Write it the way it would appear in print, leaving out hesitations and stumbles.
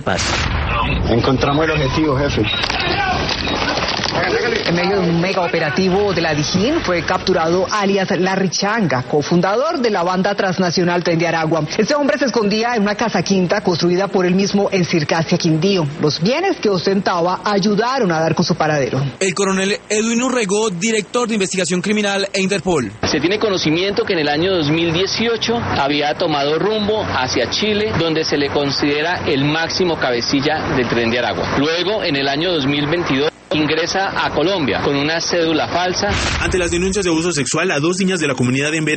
Encontramos el objetivo, jefe. En medio de un mega operativo de la Dijín fue capturado alias Larry Changa, cofundador de la banda transnacional Tren de Aragua. Este hombre se escondía en una casa quinta construida por él mismo en Circasia, Quindío. Los bienes que ostentaba ayudaron a dar con su paradero. El coronel Edwin Urrego, director de investigación criminal e Interpol. Se tiene conocimiento que en el año 2018 había tomado rumbo hacia Chile, donde se le considera el máximo cabecilla del Tren de Aragua. Luego, en el año 2022, ingresa a Colombia con una cédula falsa. Ante las denuncias de abuso sexual a 2 niñas de la comunidad de Embera,